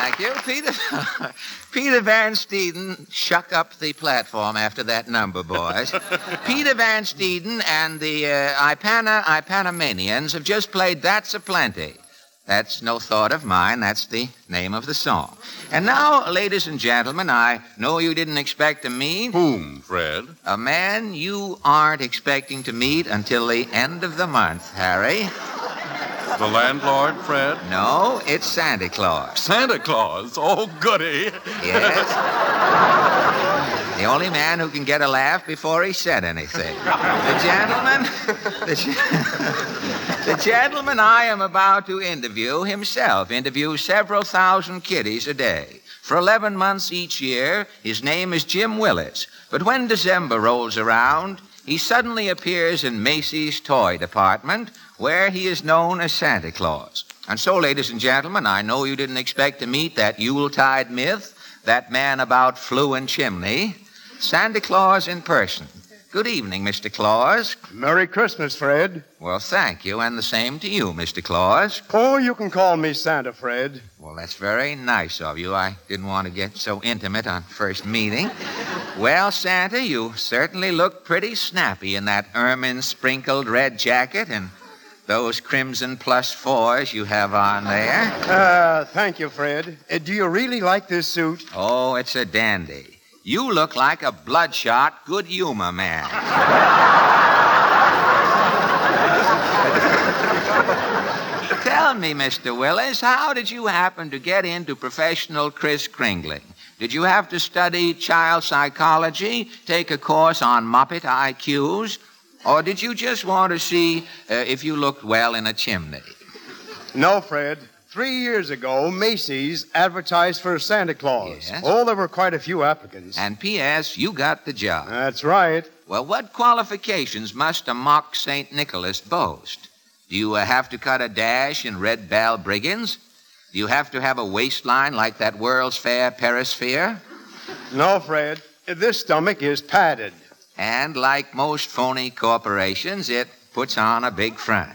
Thank you. Peter Van Steeden, shuck up the platform after that number, boys. Peter Van Steeden and the Ipanamanians have just played That's a Plenty. That's no thought of mine. That's the name of the song. And now, ladies and gentlemen, I know you didn't expect to meet... Whom, Fred? A man you aren't expecting to meet until the end of the month, Harry. The landlord, Fred? No, it's Santa Claus. Santa Claus? Oh, goody. Yes. The only man who can get a laugh before he said anything. The gentleman I am about to interview himself interviews several thousand kiddies a day. For 11 months each year, his name is Jim Willis. But when December rolls around, he suddenly appears in Macy's toy department, where he is known as Santa Claus. And so, ladies and gentlemen, I know you didn't expect to meet that Yuletide myth, that man about flue and chimney, Santa Claus in person. Good evening, Mr. Claus. Merry Christmas, Fred. Well, thank you, and the same to you, Mr. Claus. Oh, you can call me Santa, Fred. Well, that's very nice of you. I didn't want to get so intimate on first meeting. Well, Santa, you certainly look pretty snappy in that ermine-sprinkled red jacket and those crimson +4s you have on there. Thank you, Fred. Do you really like this suit? Oh, it's a dandy. You look like a bloodshot, good humor man. Tell me, Mr. Willis, how did you happen to get into professional Kris-Kringling? Did you have to study child psychology, take a course on Muppet IQs, or did you just want to see if you looked well in a chimney? No, Fred. 3 years ago, Macy's advertised for Santa Claus. Yes? Oh, there were quite a few applicants. And P.S., you got the job. That's right. Well, what qualifications must a mock St. Nicholas boast? Do you have to cut a dash in red balbriggans? Do you have to have a waistline like that World's Fair perisphere? No, Fred. This stomach is padded. And like most phony corporations, it puts on a big front.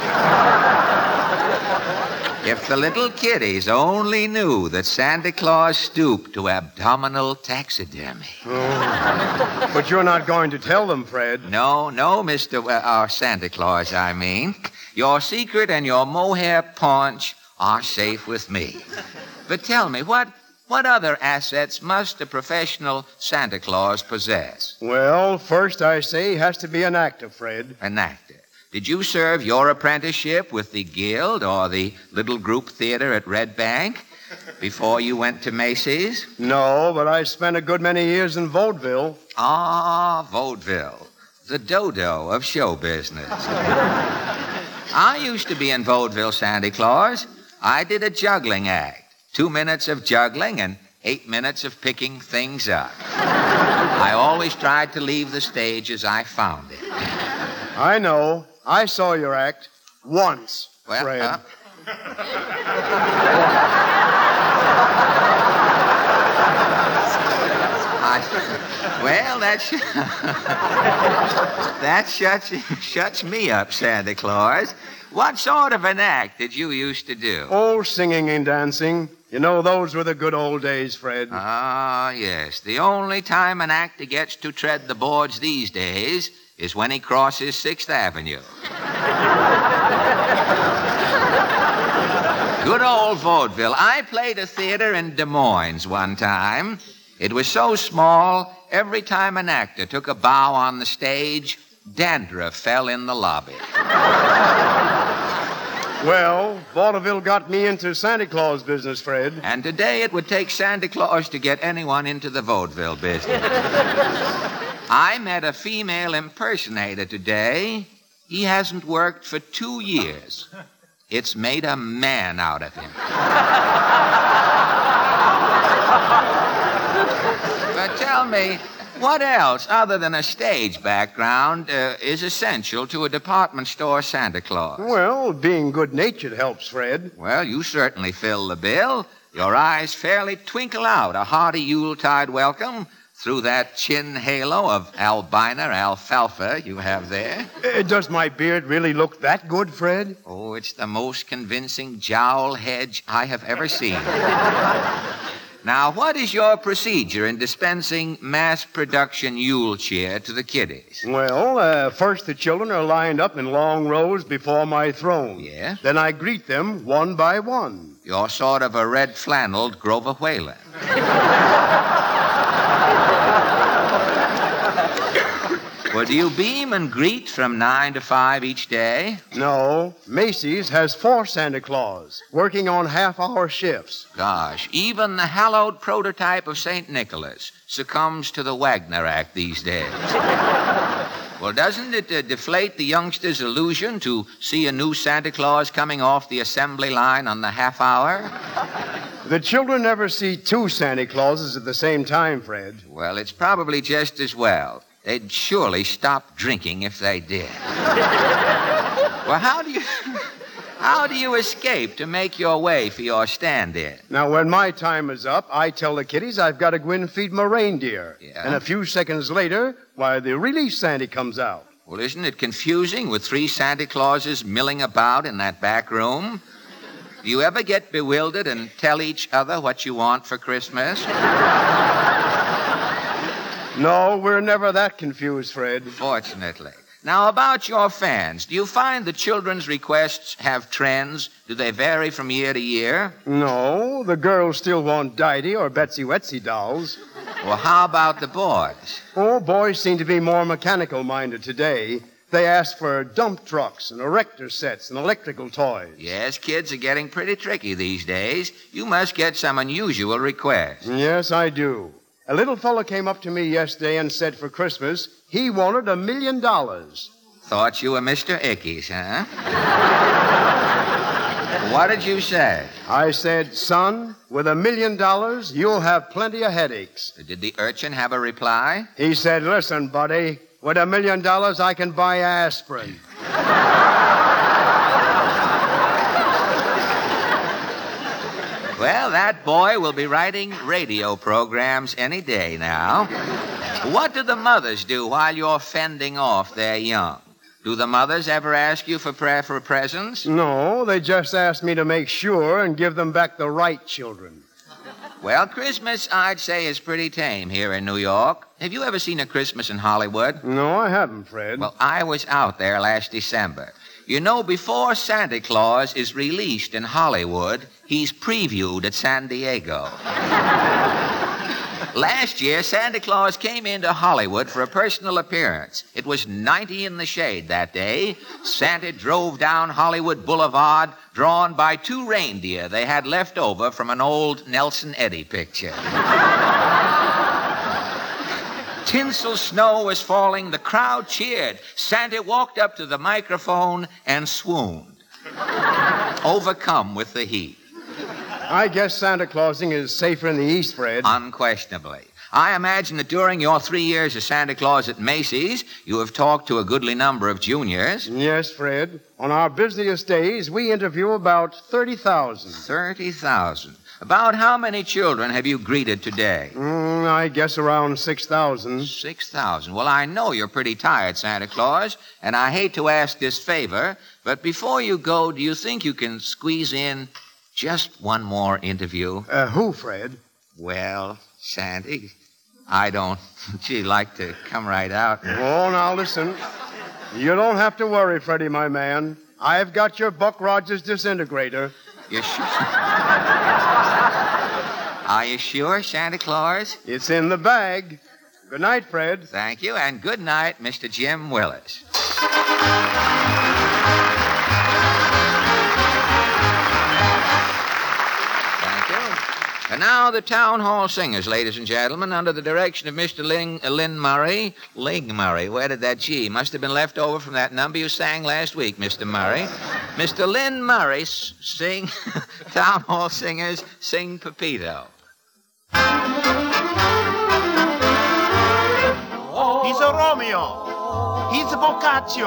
If the little kiddies only knew that Santa Claus stooped to abdominal taxidermy. Oh. But you're not going to tell them, Fred. No, Santa Claus, I mean. Your secret and your mohair paunch are safe with me. But tell me, what other assets must a professional Santa Claus possess? Well, first I say he has to be an actor, Fred. An actor. Did you serve your apprenticeship with the Guild or the little group theater at Red Bank before you went to Macy's? No, but I spent a good many years in vaudeville. Ah, vaudeville. The dodo of show business. I used to be in vaudeville, Santa Claus. I did a juggling act. 2 minutes of juggling and 8 minutes of picking things up. I always tried to leave the stage as I found it. I know. I saw your act once, Well, Fred. That shuts me up, Santa Claus. What sort of an act did you used to do? Oh, singing and dancing. You know, those were the good old days, Fred. Ah, yes. The only time an actor gets to tread the boards these days is when he crosses 6th Avenue. Good old vaudeville. I played a theater in Des Moines one time. It was so small, every time an actor took a bow on the stage, dandruff fell in the lobby. Well, vaudeville got me into Santa Claus business, Fred. And today it would take Santa Claus to get anyone into the vaudeville business. I met a female impersonator today. He hasn't worked for 2 years. It's made a man out of him. But tell me, what else, other than a stage background, is essential to a department store Santa Claus? Well, being good-natured helps, Fred. Well, you certainly fill the bill. Your eyes fairly twinkle out a hearty Yuletide welcome through that chin halo of albina alfalfa you have there. Does my beard really look that good, Fred? Oh, it's the most convincing jowl hedge I have ever seen. Now, what is your procedure in dispensing mass production Yule cheer to the kiddies? Well, first the children are lined up in long rows before my throne. Yeah? Then I greet them one by one. You're sort of a red-flanneled Grover Whalen. Well, do you beam and greet from 9 to 5 each day? No, Macy's has 4 Santa Claus working on half-hour shifts. Gosh, even the hallowed prototype of St. Nicholas succumbs to the Wagner Act these days. Well, doesn't it deflate the youngsters' illusion to see a new Santa Claus coming off the assembly line on the half hour? The children never see 2 Santa Clauses at the same time, Fred. Well, it's probably just as well. They'd surely stop drinking if they did. Well, how do you escape to make your way for your stand-in? Now, when my time is up, I tell the kiddies I've got to go in and feed my reindeer. Yeah? And a few seconds later, why, the relief Santa comes out. Well, isn't it confusing with 3 Santa Clauses milling about in that back room? Do you ever get bewildered and tell each other what you want for Christmas? No, we're never that confused, Fred. Fortunately. Now, about your fans, do you find the children's requests have trends? Do they vary from year to year? No, the girls still want Didey or Betsy Wetsy dolls. Well, how about the boys? Oh, boys seem to be more mechanical-minded today. They ask for dump trucks and erector sets and electrical toys. Yes, kids are getting pretty tricky these days. You must get some unusual requests. Yes, I do. A little fellow came up to me yesterday and said for Christmas he wanted $1 million. Thought you were Mr. Ickes, huh? What did you say? I said, son, with $1 million, you'll have plenty of headaches. Did the urchin have a reply? He said, listen, buddy, with $1 million, I can buy aspirin. Well, that boy will be writing radio programs any day now. What do the mothers do while you're fending off their young? Do the mothers ever ask you for presents? No, they just asked me to make sure and give them back the right children. Well, Christmas, I'd say, is pretty tame here in New York. Have you ever seen a Christmas in Hollywood? No, I haven't, Fred. Well, I was out there last December. You know, before Santa Claus is released in Hollywood, he's previewed at San Diego. Last year, Santa Claus came into Hollywood for a personal appearance. It was 90 in the shade that day. Santa drove down Hollywood Boulevard, drawn by 2 reindeer they had left over from an old Nelson Eddy picture. Tinsel snow was falling. The crowd cheered. Santa walked up to the microphone and swooned, overcome with the heat. I guess Santa Clausing is safer in the East, Fred. Unquestionably. I imagine that during your 3 years as Santa Claus at Macy's, you have talked to a goodly number of juniors. Yes, Fred. On our busiest days, we interview about 30,000. 30,000. About how many children have you greeted today? I guess around 6,000. 6,000. Well, I know you're pretty tired, Santa Claus, and I hate to ask this favor, but before you go, do you think you can squeeze in just one more interview? Who, Fred? Well, Sandy, I don't, like to come right out. Oh, now listen. You don't have to worry, Freddie, my man. I've got your Buck Rogers disintegrator. You sure? Are you sure, Santa Claus? It's in the bag. Good night, Fred. Thank you, and good night, Mr. Jim Willis. Thank you. And now the Town Hall Singers, ladies and gentlemen, under the direction of Mr. Lynn Murray. Ling Murray, where did that G? Must have been left over from that number you sang last week, Mr. Murray. Mr. Lynn Murray, sing, Town Hall Singers, sing Pepito. He's a Romeo. He's a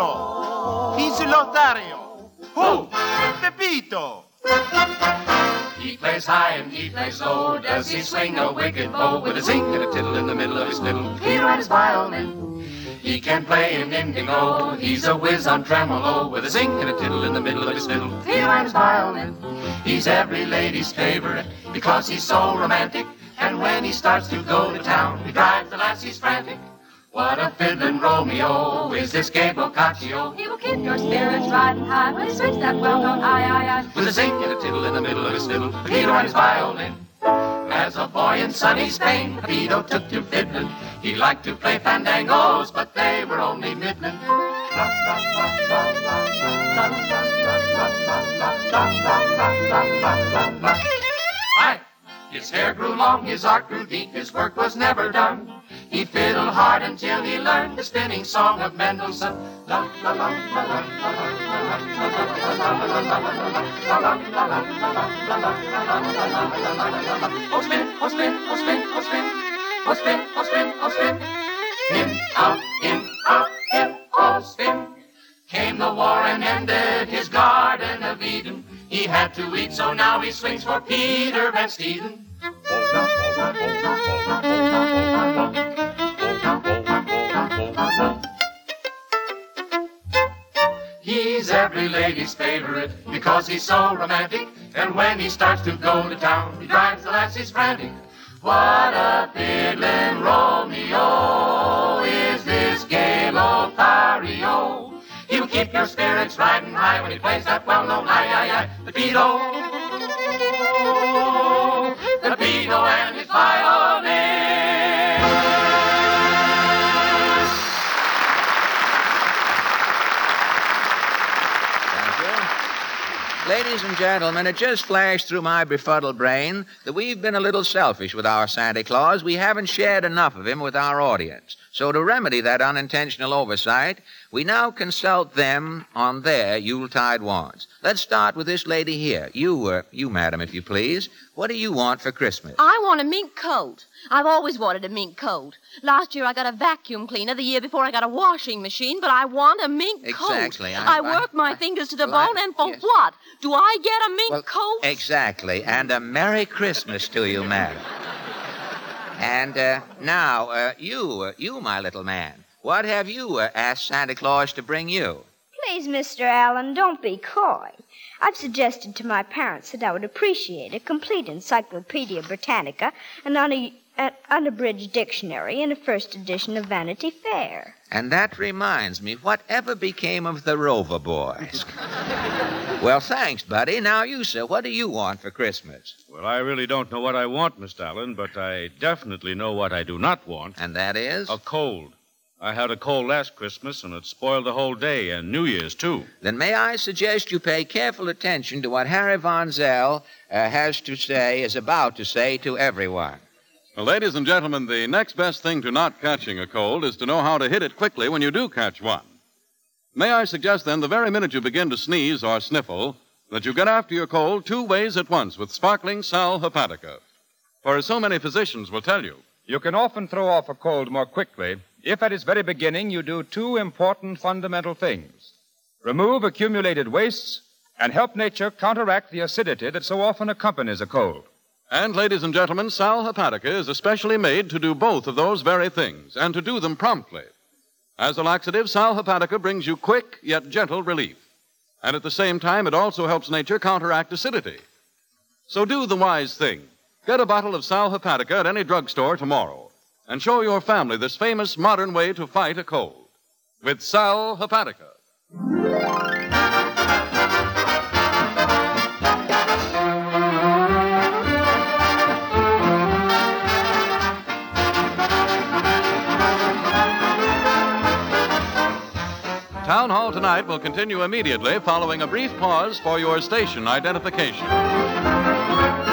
Boccaccio. He's a Lothario. Who? Pepito. He plays high and he plays low. Does he swing a wicked bow with a zing and a tiddle in the middle of his fiddle? Peter and his violin. He can play in indigo. He's a whiz on tremolo with a zing and a tiddle in the middle of his fiddle. Peter and his violin. He's every lady's favorite because he's so romantic. And when he starts to go to town, he drives the lassies frantic. What a fiddlin' Romeo is this gay Boccaccio. He will keep your spirits riding high when he swings that well-known aye. With a zing and a tiddle in the middle of his fiddle, Peter on his violin. As a boy in sunny Spain, Peter took to fiddling. He liked to play fandangos, but they were only middling. Hi! His hair grew long, his art grew deep, his work was never done. He fiddled hard until he learned the spinning song of Mendelssohn. Oh spin, oh spin, oh spin, oh spin, oh spin, oh spin, oh spin. In, out, in, oh spin. Came the war and ended his Garden of Eden. He had to eat, so now he swings for Peter Van Steeden. He's every lady's favorite because he's so romantic. And when he starts to go to town, he drives the lassies frantic. What a fiddlin' Romeo is this gay Lothario. He'll keep your spirits riding high when he plays that well-known aye. The Beto and his violin. Ladies and gentlemen, it just flashed through my befuddled brain that we've been a little selfish with our Santa Claus. We haven't shared enough of him with our audience. So to remedy that unintentional oversight, we now consult them on their Yuletide wants. Let's start with this lady here. You, madam, if you please. What do you want for Christmas? I want a mink coat. I've always wanted a mink coat. Last year I got a vacuum cleaner. The year before I got a washing machine. But I want a mink coat. Exactly. I work my fingers to the bone, and for what? Do I get a mink coat? Exactly. And a Merry Christmas to you, madam. And now, you, my little man, what have you asked Santa Claus to bring you? Please, Mr. Allen, don't be coy. I've suggested to my parents that I would appreciate a complete Encyclopedia Britannica, an unabridged dictionary, and a first edition of Vanity Fair. And that reminds me, whatever became of the Rover Boys? Well, thanks, buddy. Now you, sir, what do you want for Christmas? Well, I really don't know what I want, Mr. Allen, but I definitely know what I do not want. And that is? A cold. I had a cold last Christmas, and it spoiled the whole day, and New Year's, too. Then may I suggest you pay careful attention to what Harry Von Zell is about to say to everyone. Well, ladies and gentlemen, the next best thing to not catching a cold is to know how to hit it quickly when you do catch one. May I suggest, then, the very minute you begin to sneeze or sniffle, that you get after your cold 2 ways at once with sparkling Sal Hepatica. For as so many physicians will tell you, you can often throw off a cold more quickly if at its very beginning you do 2 important fundamental things. Remove accumulated wastes and help nature counteract the acidity that so often accompanies a cold. And, ladies and gentlemen, Sal Hepatica is especially made to do both of those very things, and to do them promptly. As a laxative, Sal Hepatica brings you quick yet gentle relief. And at the same time, it also helps nature counteract acidity. So do the wise thing. Get a bottle of Sal Hepatica at any drugstore tomorrow, and show your family this famous modern way to fight a cold. With Sal Hepatica. Town Hall Tonight will continue immediately following a brief pause for your station identification.